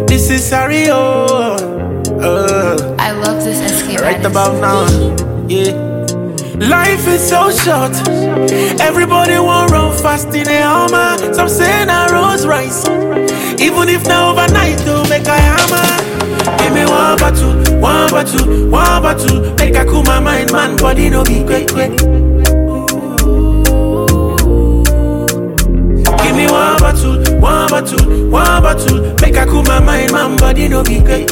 This is Sario. I love this SK Right about now, yeah. Life is so short. Everybody want run fast in a Hummer. Some say na Rolls Royce. Even if now overnight to make a hammer. Give me one bottle, one bottle, one bottle. Make a cool my mind, man, body no be quick. Give me one bottle, one bottle, one bottle. Make a cool my mind, man, body no be quick.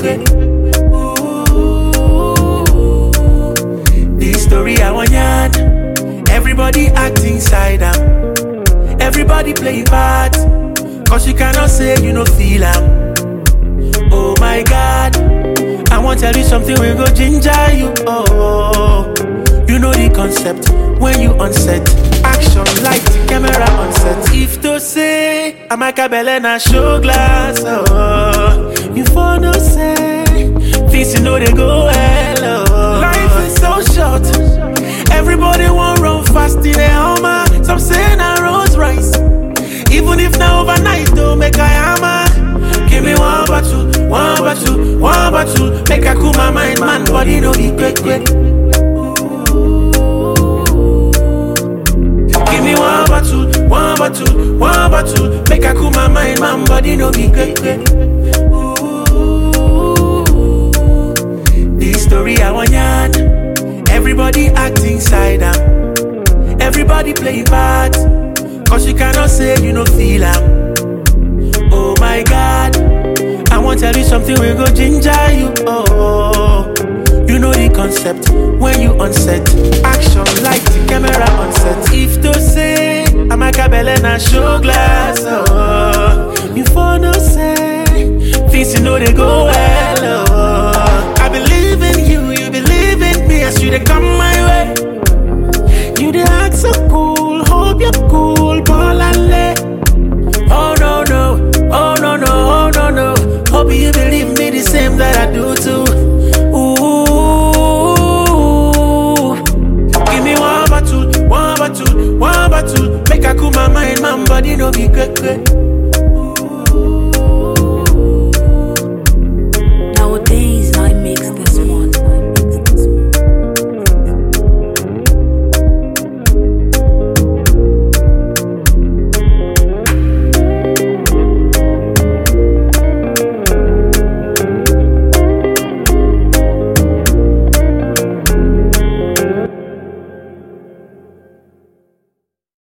This story I want yarn. Everybody acting side out. Everybody play part. Cause you cannot say you no feel am. Oh my God, I want tell you something we go ginger you. Oh, you know the concept. When you on set, action, light, camera on set. If to say I'm a cabelle na show glass. Oh, you for no say things you know they go well. Oh, life is so short. Everybody want run fast in a Hummer. Some say na Rolls Royce. Even if now overnight don't make a hammer. Give me one bottle, one bottle, one bottle. Make a cool my mind, man, body no be quick. Give me one bottle, one bottle, one bottle. Make a cool my mind, man, body no be quick. This story I want yarn. Everybody acting side out. Everybody play part. Cause you cannot say you no feel am. Oh my God, I want tell you something we go ginger you. Oh, you know the concept. When you on set, action, light, camera on set. If to say I'm a cabelle na show glass. Oh, you for no say things you know they go well. Oh, I believe in you, you believe in me. As you they come my way, you they act so cool. Hope you're cool, ball and lay. Oh no no, oh no no, oh no no. Hope you believe me the same that I do too. Ooh, give me one bottle, one bottle, one bottle. Make a cool my mind, man, body no be quick.